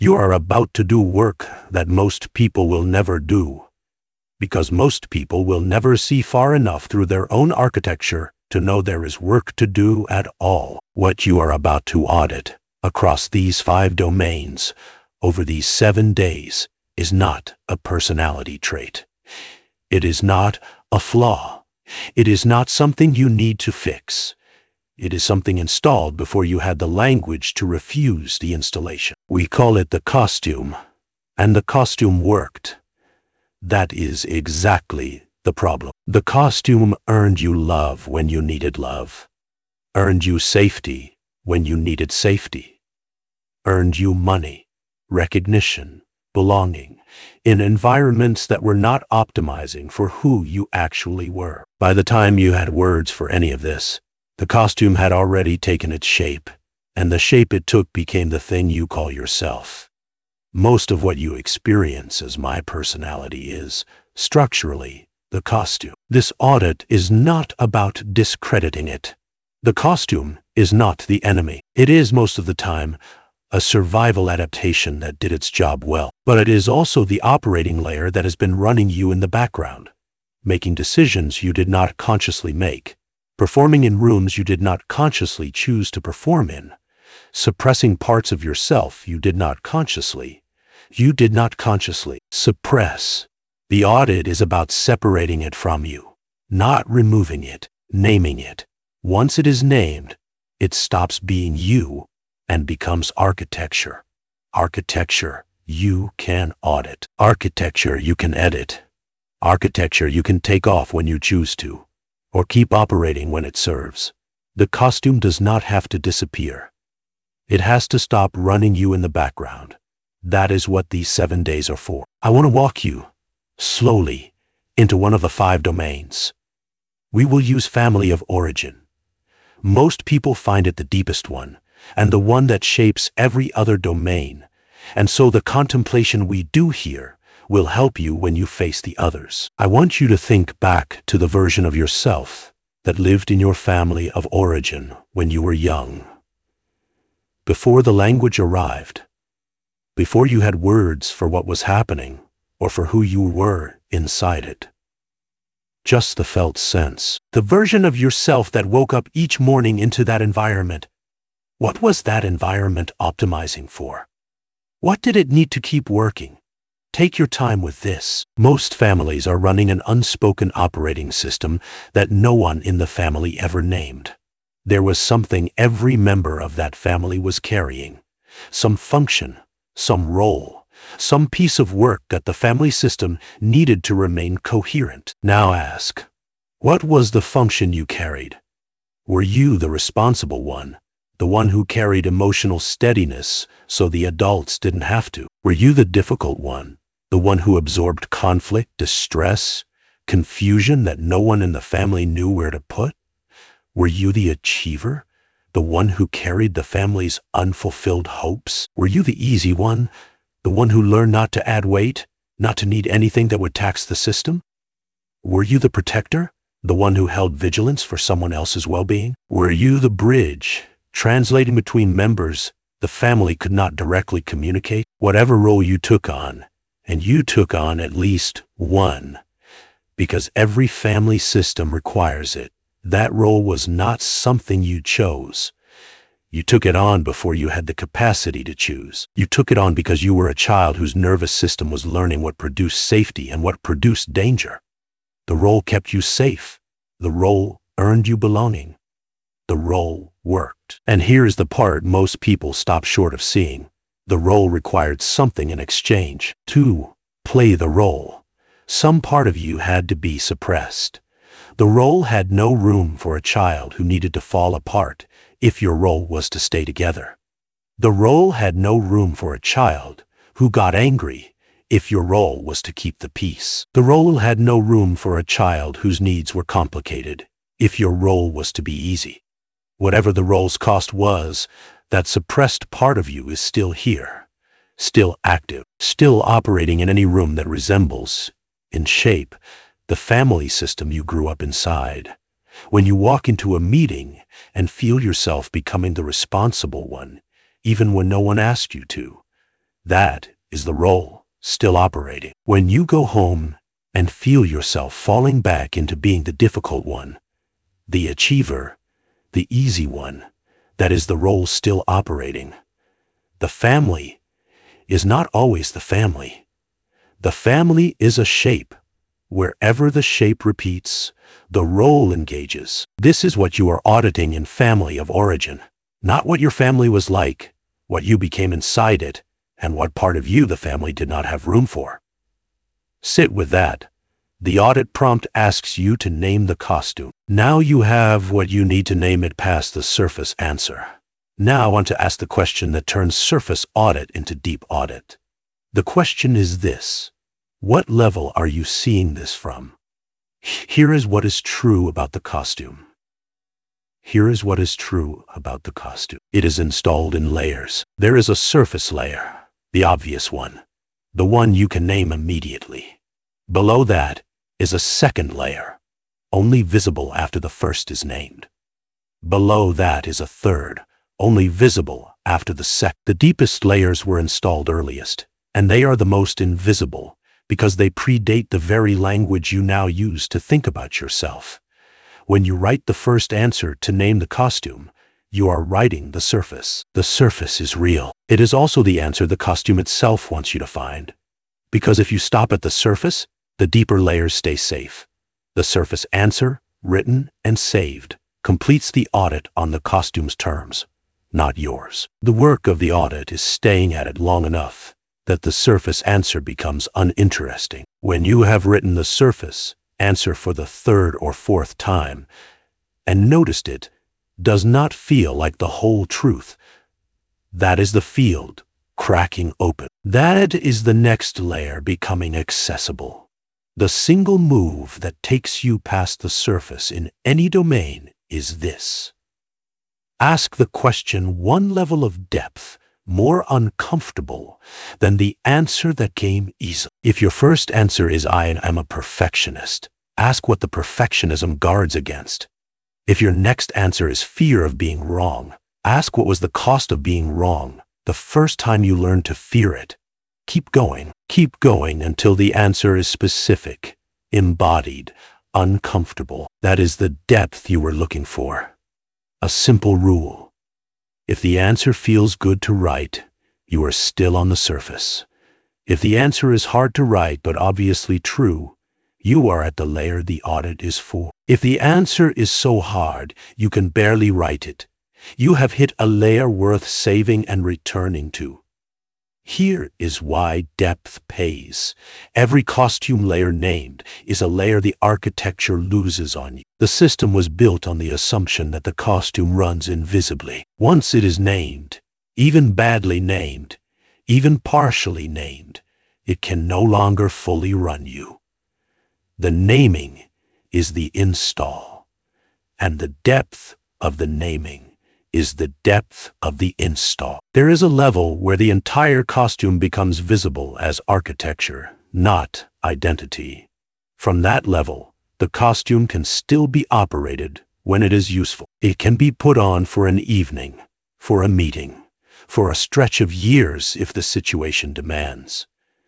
You are about to do work that most people will never do, because most people will never see far enough through their own architecture to know there is work to do at all. What you are about to audit across these 5 domains over these 7 days is not a personality trait. It is not a flaw. It is not something you need to fix. It is something installed before you had the language to refuse the installation. We call it the costume, and the costume worked. That is exactly the problem. The costume earned you love when you needed love, earned you safety when you needed safety, earned you money, recognition, belonging, in environments that were not optimizing for who you actually were. By the time you had words for any of this, the costume had already taken its shape, and the shape it took became the thing you call yourself. Most of what you experience as my personality is, structurally, the costume. This audit is not about discrediting it. The costume is not the enemy. It is, most of the time, a survival adaptation that did its job well. But it is also the operating layer that has been running you in the background, making decisions you did not consciously make, performing in rooms you did not consciously choose to perform in, suppressing parts of yourself you did not consciously suppress. The audit is about separating it from you, not removing it, naming it. Once it is named, it stops being you and becomes architecture. Architecture you can audit. Architecture you can edit. Architecture you can take off when you choose to, or keep operating when it serves. The costume does not have to disappear. It has to stop running you in the background. That is what these 7 days are for. I want to walk you, slowly, into one of the 5 domains. We will use family of origin. Most people find it the deepest one, and the one that shapes every other domain, and so the contemplation we do here will help you when you face the others. I want you to think back to the version of yourself that lived in your family of origin when you were young. Before the language arrived, before you had words for what was happening or for who you were inside it. Just the felt sense. The version of yourself that woke up each morning into that environment. What was that environment optimizing for? What did it need to keep working? Take your time with this. Most families are running an unspoken operating system that no one in the family ever named. There was something every member of that family was carrying, some function, some role, some piece of work that the family system needed to remain coherent. Now ask, what was the function you carried? Were you the responsible one, the one who carried emotional steadiness so the adults didn't have to? Were you the difficult one, the one who absorbed conflict, distress, confusion that no one in the family knew where to put? Were you the achiever, the one who carried the family's unfulfilled hopes? Were you the easy one, the one who learned not to add weight, not to need anything that would tax the system? Were you the protector, the one who held vigilance for someone else's well-being? Were you the bridge, translating between members the family could not directly communicate? Whatever role you took on, and you took on at least one, because every family system requires it, that role was not something you chose. You took it on before you had the capacity to choose. You took it on because you were a child whose nervous system was learning what produced safety and what produced danger. The role kept you safe. The role earned you belonging. The role worked. And here's the part most people stop short of seeing. The role required something in exchange. To play the role, some part of you had to be suppressed. The role had no room for a child who needed to fall apart if your role was to stay together. The role had no room for a child who got angry if your role was to keep the peace. The role had no room for a child whose needs were complicated if your role was to be easy. Whatever the role's cost was, that suppressed part of you is still here, still active, still operating in any room that resembles, in shape, the family system you grew up inside. When you walk into a meeting and feel yourself becoming the responsible one, even when no one asked you to, That is the role still operating. When you go home and feel yourself falling back into being the difficult one, the achiever, the easy one, that is the role still operating. The family is not always the family. The family is a shape. Wherever the shape repeats, the role engages. This is what you are auditing in family of origin, not what your family was like, what you became inside it, and what part of you the family did not have room for. Sit with that. The audit prompt asks you to name the costume. Now you have what you need to name it past the surface answer. Now I want to ask the question that turns surface audit into deep audit. The question is this: what level are you seeing this from? Here is what is true about the costume. Here is what is true about the costume. It is installed in layers. There is a surface layer, the obvious one, the one you can name immediately. Below that is a second layer, only visible after the first is named. Below that is a third, only visible after the second. The deepest layers were installed earliest, and they are the most invisible because they predate the very language you now use to think about yourself. When you write the first answer to name the costume, you are writing the surface. The surface is real. It is also the answer the costume itself wants you to find. Because if you stop at the surface, the deeper layers stay safe. The surface answer, written and saved, completes the audit on the costume's terms, not yours. The work of the audit is staying at it long enough that the surface answer becomes uninteresting. When you have written the surface answer for the third or fourth time and noticed it does not feel like the whole truth, that is the field cracking open. That is the next layer becoming accessible. The single move that takes you past the surface in any domain is this: ask the question one level of depth more uncomfortable than the answer that came easily. If your first answer is "I am a perfectionist," ask what the perfectionism guards against. If your next answer is fear of being wrong, ask what was the cost of being wrong the first time you learned to fear it. Keep going until the answer is specific, embodied, uncomfortable. That is the depth you were looking for. A simple rule: if the answer feels good to write, you are still on the surface. If the answer is hard to write but obviously true, you are at the layer the audit is for. If the answer is so hard you can barely write it, you have hit a layer worth saving and returning to. Here is why depth pays. Every costume layer named is a layer the architecture loses on you. The system was built on the assumption that the costume runs invisibly. Once it is named, even badly named, even partially named, it can no longer fully run you. The naming is the install, and the depth of the naming is the depth of the install. There is a level where the entire costume becomes visible as architecture, not identity. From that level, the costume can still be operated when it is useful. It can be put on for an evening, for a meeting, for a stretch of years if the situation demands.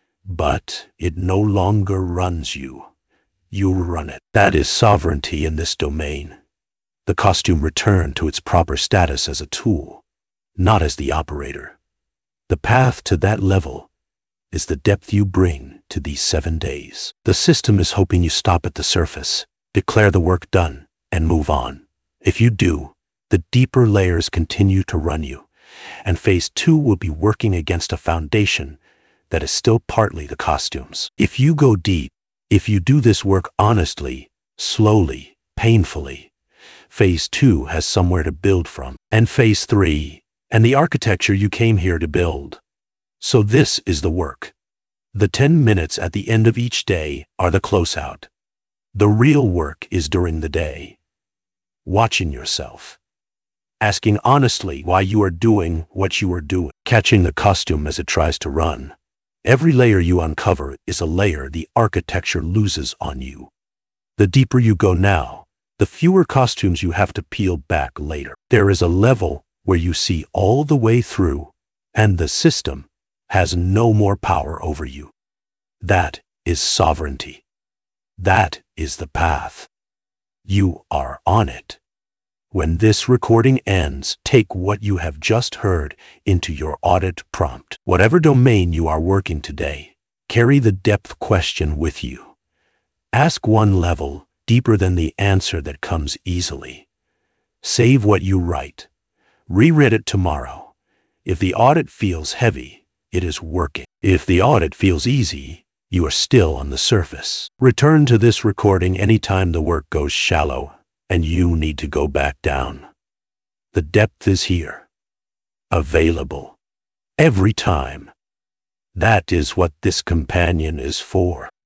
But it no longer runs you. You run it. That is sovereignty in this domain. The costume returned to its proper status as a tool, not as the operator. The path to that level is the depth you bring to these 7 days. The system is hoping you stop at the surface, declare the work done, and move on. If you do, the deeper layers continue to run you, and phase 2 will be working against a foundation that is still partly the costumes. If you go deep, if you do this work honestly, slowly, painfully, phase 2 has somewhere to build from, and phase 3, and the architecture you came here to build. So this is the work. The 10 minutes at the end of each day are the closeout. The real work is during the day. Watching yourself. Asking honestly why you are doing what you are doing. Catching the costume as it tries to run. Every layer you uncover is a layer the architecture loses on you. The deeper you go now, the fewer costumes you have to peel back later. There is a level where you see all the way through, and the system has no more power over you. That is sovereignty. That is the path. You are on it. When this recording ends, take what you have just heard into your audit prompt. Whatever domain you are working today, carry the depth question with you. Ask one level deeper than the answer that comes easily. Save what you write. Reread it tomorrow. If the audit feels heavy, it is working. If the audit feels easy, you are still on the surface. Return to this recording anytime the work goes shallow and you need to go back down. The depth is here, available, every time. That is what this companion is for.